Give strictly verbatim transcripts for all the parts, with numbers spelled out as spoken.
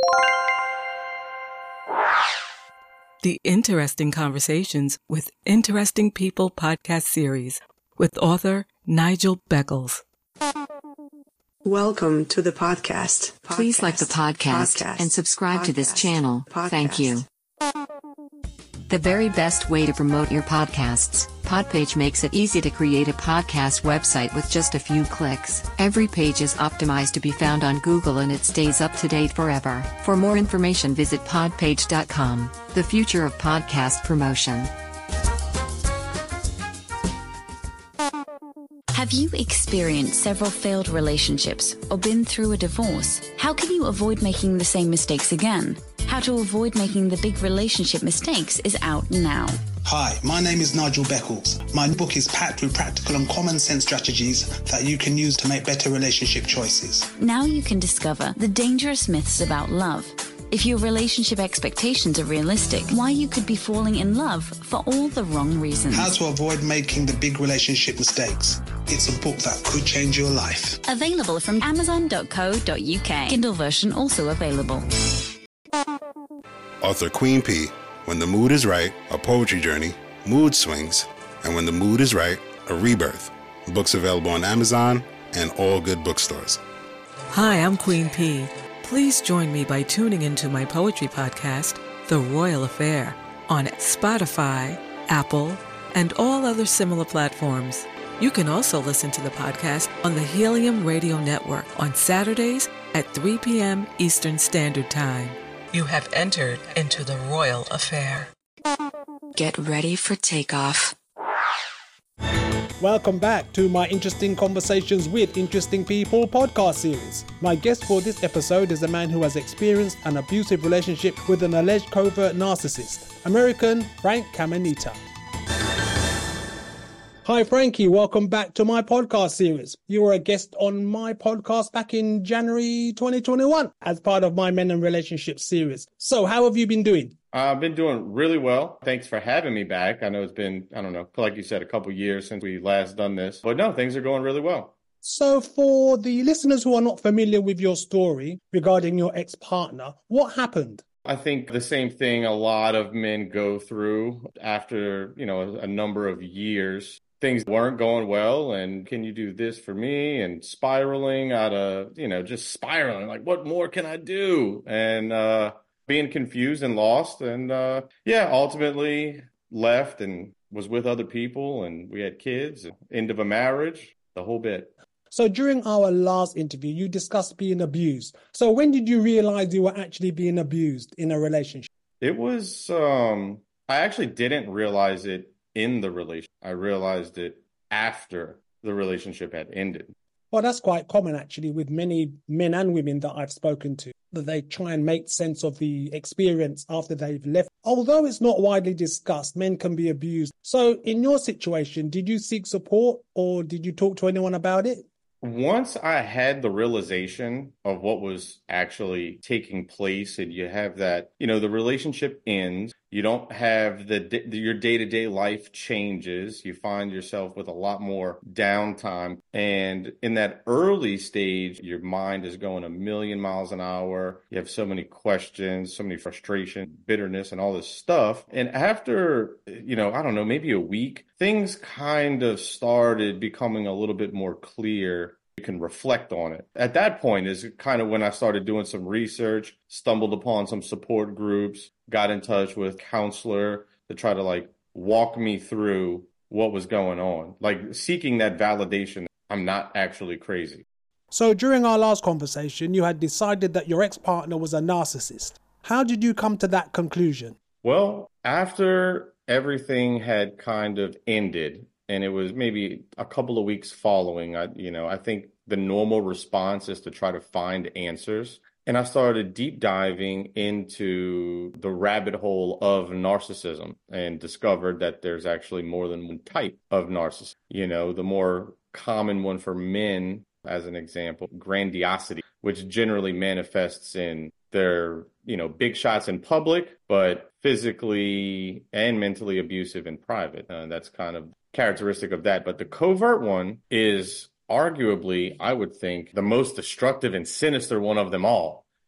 The Interesting Conversations with Interesting People podcast series with author Nigel Beckles. Welcome to the podcast. podcast. Please like the podcast, podcast. and subscribe podcast. to this channel. Podcast. Thank you. The very best way to promote your podcasts. Podpage makes it easy to create a podcast website with just a few clicks. Every page is optimized to be found on Google and it stays up to date forever. For more information, visit podpage dot com. The future of podcast promotion. Have you experienced several failed relationships or been through a divorce? How can you avoid making the same mistakes again? How to avoid making the big relationship mistakes is out now. Hi, my name is Nigel Beckles. My book is packed with practical and common sense strategies that you can use to make better relationship choices. Now you can discover the dangerous myths about love. If your relationship expectations are realistic, why you could be falling in love for all the wrong reasons. How to avoid making the big relationship mistakes. It's a book that could change your life. Available from amazon dot co dot uk. Kindle version also available. Author Queen P. When the mood is right, a poetry journey, mood swings, and when the mood is right, a rebirth. Books available on Amazon and all good bookstores. Hi, I'm Queen P. Please join me by tuning into my poetry podcast, The Royal Affair, on Spotify, Apple, and all other similar platforms. You can also listen to the podcast on the Helium Radio Network on Saturdays at three p.m. Eastern Standard Time. You have entered into the Royal Affair. Get ready for takeoff. Welcome back to my Interesting Conversations with Interesting People podcast series. My guest for this episode is a man who has experienced an abusive relationship with an alleged covert narcissist, American Frank Caminita. Hi Frankie, welcome back to my podcast series. You were a guest on my podcast back in January twenty twenty-one as part of my Men and Relationships series. So how have you been doing? I've been doing really well. Thanks for having me back. I know it's been, I don't know, like you said, a couple years since we last done this. But no, things are going really well. So for the listeners who are not familiar with your story regarding your ex-partner, what happened? I think the same thing a lot of men go through after, you know, a number of years. Things weren't going well, and can you do this for me? And spiraling out of, you know, just spiraling, like, what more can I do? And uh, being confused and lost. And uh, yeah, ultimately left and was with other people, and we had kids, end of a marriage, the whole bit. So during our last interview, you discussed being abused. So when did you realize you were actually being abused in a relationship? It was, um, I actually didn't realize it in the relationship. I realized it after the relationship had ended. Well, that's quite common actually with many men and women that I've spoken to, that they try and make sense of the experience after they've left. Although it's not widely discussed, men can be abused. So in your situation, did you seek support or did you talk to anyone about it? Once I had the realization of what was actually taking place, and you have that, you know, the relationship ends, you don't have the, the your day-to-day life changes, you find yourself with a lot more downtime. And in that early stage, your mind is going a million miles an hour. You have so many questions, so many frustration, bitterness, and all this stuff. And after, you know, I don't know, maybe a week, things kind of started becoming a little bit more clear. You can reflect on it. At that point is kind of when I started doing some research, stumbled upon some support groups, got in touch with a counselor to try to like walk me through what was going on, like seeking that validation. I'm not actually crazy. So during our last conversation, you had decided that your ex-partner was a narcissist. How did you come to that conclusion? Well, after everything had kind of ended, and it was maybe a couple of weeks following, I, you know, I think the normal response is to try to find answers. And I started deep diving into the rabbit hole of narcissism and discovered that there's actually more than one type of narcissism. You know, the more common one for men, as an example, grandiosity, which generally manifests in their, you know, big shots in public, but physically and mentally abusive in private. Uh, that's kind of characteristic of that. But the covert one is arguably, I would think, the most destructive and sinister one of them all,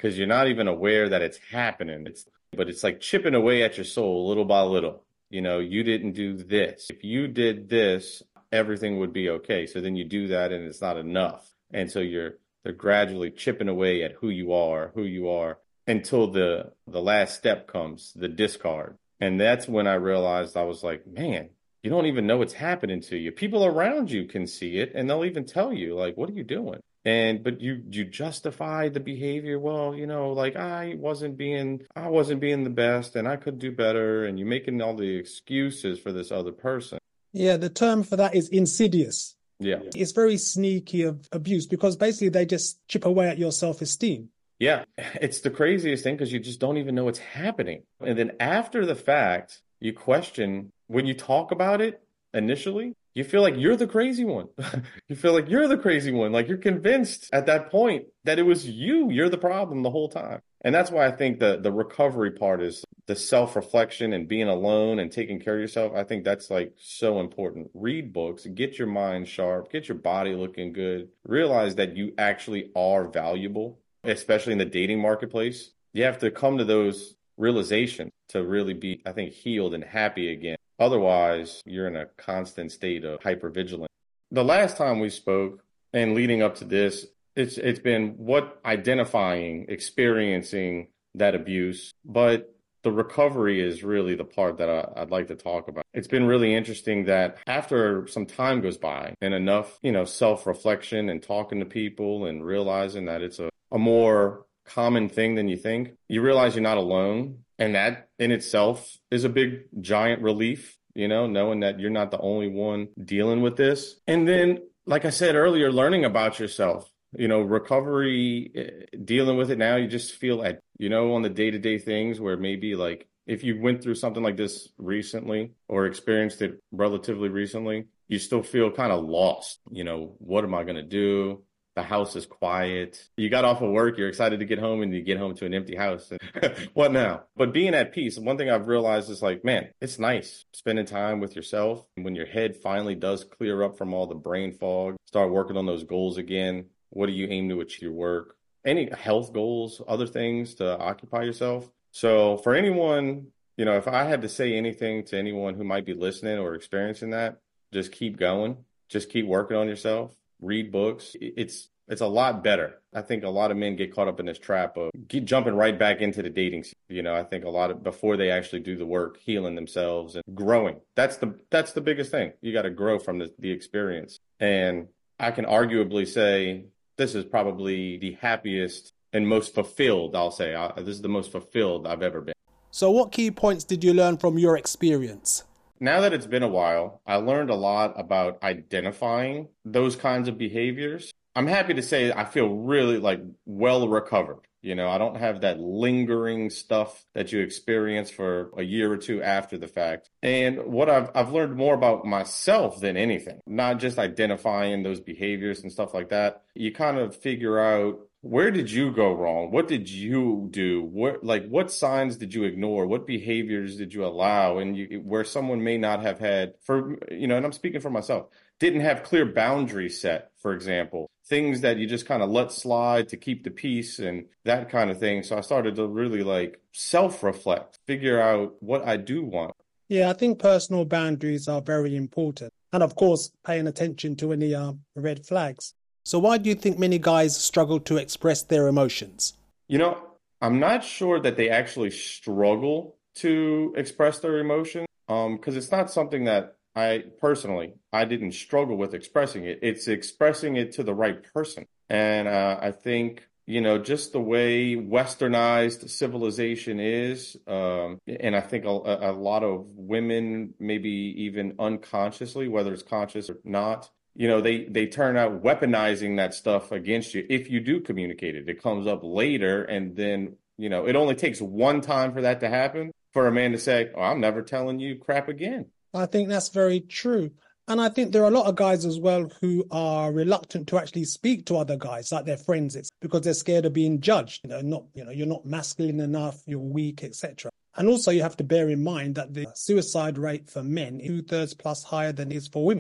because you're not even aware that it's happening. It's, but it's like chipping away at your soul little by little. You know, you didn't do this. If you did this, everything would be okay. So then you do that and it's not enough. And so you're, they're gradually chipping away at who you are, who you are until the, the last step comes, the discard. And that's when I realized I was like, man, you don't even know what's happening to you. People around you can see it and they'll even tell you, like, what are you doing? And, but you, you justify the behavior. Well, you know, like I wasn't being, I wasn't being the best and I could do better. And you're making all the excuses for this other person. Yeah. The term for that is insidious. Yeah. It's very sneaky of abuse because basically they just chip away at your self-esteem. Yeah. It's the craziest thing because you just don't even know what's happening. And then after the fact, you question when you talk about it initially. You feel like you're the crazy one. You feel like you're the crazy one. Like you're convinced at that point that it was you. You're the problem the whole time. And that's why I think the, the recovery part is the self-reflection and being alone and taking care of yourself. I think that's like so important. Read books, get your mind sharp, get your body looking good. Realize that you actually are valuable, especially in the dating marketplace. You have to come to those realizations to really be, I think, healed and happy again. Otherwise, you're in a constant state of hypervigilance. The last time we spoke and leading up to this, it's it's been what identifying, experiencing that abuse. But the recovery is really the part that I, I'd like to talk about. It's been really interesting that after some time goes by and enough, you know, self-reflection and talking to people and realizing that it's a, a more common thing than you think, you realize you're not alone. And that in itself is a big, giant relief, you know, knowing that you're not the only one dealing with this. And then, like I said earlier, learning about yourself, you know, recovery, dealing with it now, you just feel at, you know, on the day-to-day things where maybe like if you went through something like this recently or experienced it relatively recently, you still feel kind of lost. You know, what am I going to do? The house is quiet. You got off of work. You're excited to get home and you get home to an empty house. What now? But being at peace, one thing I've realized is like, man, it's nice spending time with yourself. When your head finally does clear up from all the brain fog, start working on those goals again. What do you aim to achieve your work? Any health goals, other things to occupy yourself. So for anyone, you know, if I had to say anything to anyone who might be listening or experiencing that, just keep going. Just keep working on yourself. Read books. It's it's a lot better. I think a lot of men get caught up in this trap of get, jumping right back into the dating scene. You know, I think a lot of before they actually do the work, healing themselves and growing. That's the that's the biggest thing. You got to grow from the, the experience. And I can arguably say this is probably the happiest and most fulfilled, I'll say. I, this is the most fulfilled I've ever been. So what key points did you learn from your experience? Now that it's been a while, I learned a lot about identifying those kinds of behaviors. I'm happy to say I feel really like well recovered. You know, I don't have that lingering stuff that you experience for a year or two after the fact. And what I've I've learned more about myself than anything, not just identifying those behaviors and stuff like that. You kind of figure out, where did you go wrong? What did you do? What, like, what signs did you ignore? What behaviors did you allow? And you, where someone may not have had, for, you know, and I'm speaking for myself, didn't have clear boundaries set, for example, things that you just kind of let slide to keep the peace and that kind of thing. So I started to really like self-reflect, figure out what I do want. Yeah, I think personal boundaries are very important. And of course, paying attention to any uh, red flags. So why do you think many guys struggle to express their emotions? You know, I'm not sure that they actually struggle to express their emotions, um, because it's not something that I personally, I didn't struggle with expressing it. It's expressing it to the right person. And uh, I think, you know, just the way westernized civilization is, um, and I think a, a lot of women, maybe even unconsciously, whether it's conscious or not, you know, they, they turn out weaponizing that stuff against you. If you do communicate it, it comes up later. And then, you know, it only takes one time for that to happen for a man to say, oh, I'm never telling you crap again. I think that's very true. And I think there are a lot of guys as well who are reluctant to actually speak to other guys, like their friends, it's because they're scared of being judged. You know, not, you know, you're not masculine enough, you're weak, et cetera. And also you have to bear in mind that the suicide rate for men is two thirds plus higher than it is for women.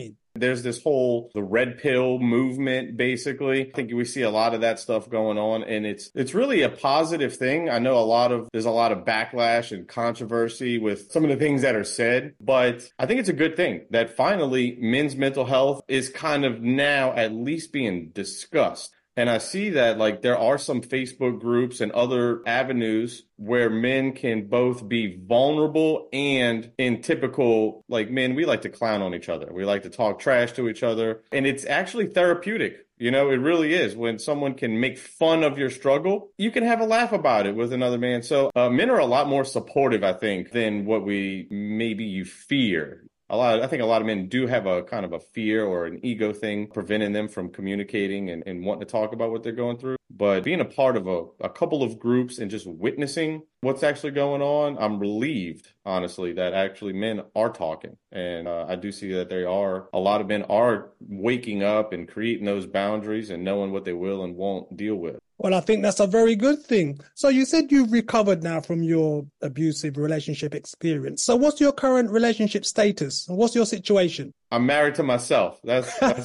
There's this whole, the red pill movement, basically. I think we see a lot of that stuff going on, and it's it's really a positive thing. I know a lot of, there's a lot of backlash and controversy with some of the things that are said, but I think it's a good thing that finally men's mental health is kind of now at least being discussed. And I see that like there are some Facebook groups and other avenues where men can both be vulnerable and in typical, like men, we like to clown on each other. We like to talk trash to each other. And it's actually therapeutic. You know, it really is. When someone can make fun of your struggle, you can have a laugh about it with another man. So uh, men are a lot more supportive, I think, than what we maybe you fear. A lot, I think a lot of men do have a kind of a fear or an ego thing preventing them from communicating and, and wanting to talk about what they're going through. But being a part of a, a couple of groups and just witnessing what's actually going on, I'm relieved, honestly, that actually men are talking. And uh, I do see that they are, a lot of men are waking up and creating those boundaries and knowing what they will and won't deal with. Well, I think that's a very good thing. So you said you've recovered now from your abusive relationship experience. So what's your current relationship status? What's your situation? I'm married to myself. That's, that's,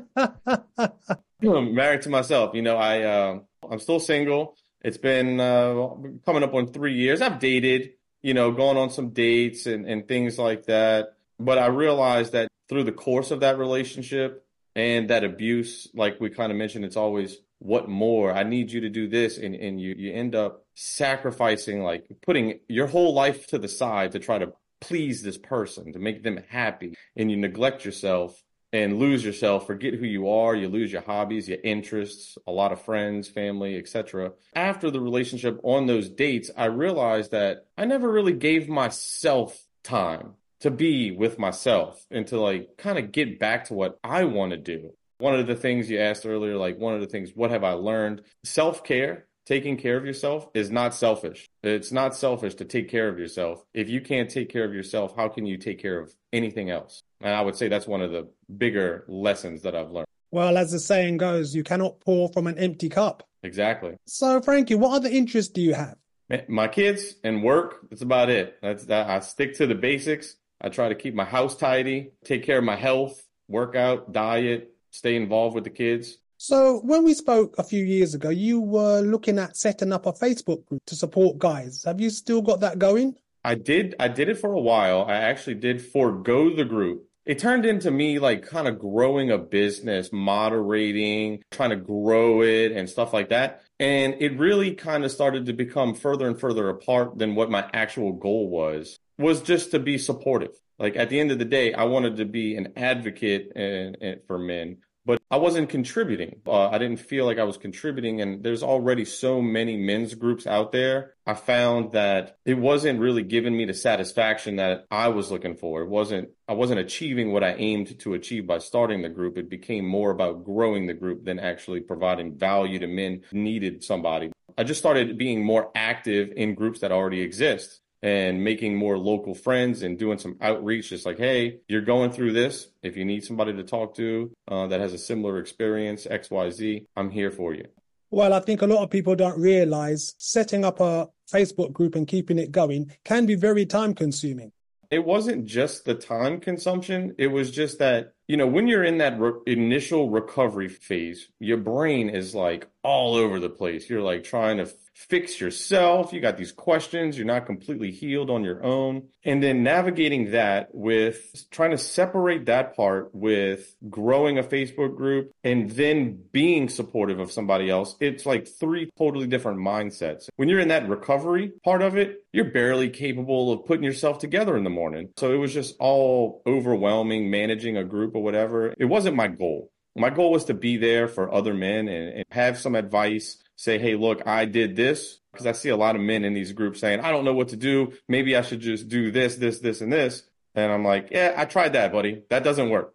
that's I'm married to myself. You know, I, uh, I'm still single. It's been uh, coming up on three years. I've dated, you know, gone on some dates and, and things like that. But I realized that through the course of that relationship and that abuse, like we kind of mentioned, it's always, what more? I need you to do this. And, and you, you end up sacrificing, like putting your whole life to the side to try to please this person, to make them happy. And you neglect yourself and lose yourself, forget who you are. You lose your hobbies, your interests, a lot of friends, family, et cetera. After the relationship on those dates, I realized that I never really gave myself time to be with myself and to like kind of get back to what I want to do. One of the things you asked earlier, like one of the things, what have I learned? Self-care, taking care of yourself is not selfish. It's not selfish to take care of yourself. If you can't take care of yourself, how can you take care of anything else? And I would say that's one of the bigger lessons that I've learned. Well, as the saying goes, you cannot pour from an empty cup. Exactly. So, Frankie, what other interests do you have? My kids and work, that's about it. That's that. I stick to the basics. I try to keep my house tidy, take care of my health, work out, diet, stay involved with the kids. So when we spoke a few years ago, you were looking at setting up a Facebook group to support guys. Have you still got that going? I did. I did it for a while. I actually did forego the group. It turned into me like kind of growing a business, moderating, trying to grow it and stuff like that. And it really kind of started to become further and further apart than what my actual goal was, was just to be supportive. Like at the end of the day, I wanted to be an advocate and, and for men, but I wasn't contributing. Uh, I didn't feel like I was contributing. And there's already so many men's groups out there. I found that it wasn't really giving me the satisfaction that I was looking for. It wasn't, I wasn't achieving what I aimed to achieve by starting the group. It became more about growing the group than actually providing value to men who needed somebody. I just started being more active in groups that already exist and making more local friends and doing some outreach. Just like, hey, you're going through this. If you need somebody to talk to uh, that has a similar experience, X Y Z, I'm here for you. Well, I think a lot of people don't realize setting up a Facebook group and keeping it going can be very time consuming. It wasn't just the time consumption. It was just that, you know, when you're in that re- initial recovery phase, your brain is like all over the place. You're like trying to f- fix yourself. You got these questions. You're not completely healed on your own. And then navigating that with trying to separate that part with growing a Facebook group and then being supportive of somebody else. It's like three totally different mindsets. When you're in that recovery part of it, you're barely capable of putting yourself together in the morning. So it was just all overwhelming, managing a group or whatever. It wasn't my goal. My goal was to be there for other men and, and have some advice, say, hey, look, I did this. Because I see a lot of men in these groups saying, I don't know what to do. Maybe I should just do this, this, this, and this. And I'm like, yeah, I tried that, buddy. That doesn't work.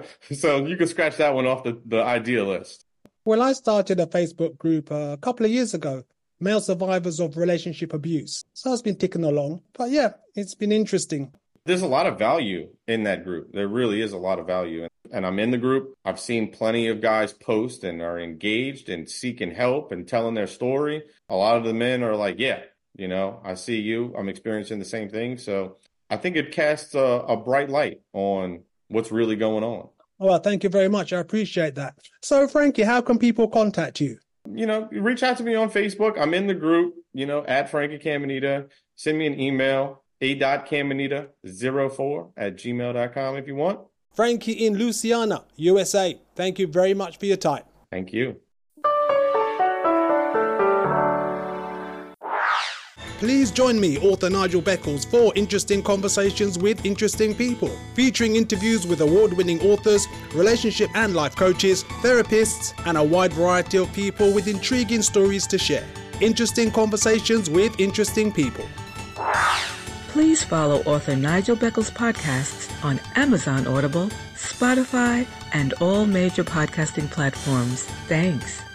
So you can scratch that one off the, the idea list. Well, I started a Facebook group a couple of years ago, Male Survivors of Relationship Abuse. So it's been ticking along. But yeah, it's been interesting. There's a lot of value in that group. There really is a lot of value. And I'm in the group. I've seen plenty of guys post and are engaged and seeking help and telling their story. A lot of the men are like, yeah, you know, I see you. I'm experiencing the same thing. So I think it casts a, a bright light on what's really going on. Oh, well, thank you very much. I appreciate that. So, Frankie, how can people contact you? You know, reach out to me on Facebook. I'm in the group, you know, at Frankie Caminita. Send me an email, a.caminita zero four at gmail dot com if you want. Frankie in Louisiana, U S A. Thank you very much for your time. Thank you. Please join me, author Nigel Beckles, for interesting conversations with interesting people, featuring interviews with award-winning authors, relationship and life coaches, therapists, and a wide variety of people with intriguing stories to share. Interesting conversations with interesting people. Please follow author Nigel Beckles' podcasts on Amazon Audible, Spotify, and all major podcasting platforms. Thanks.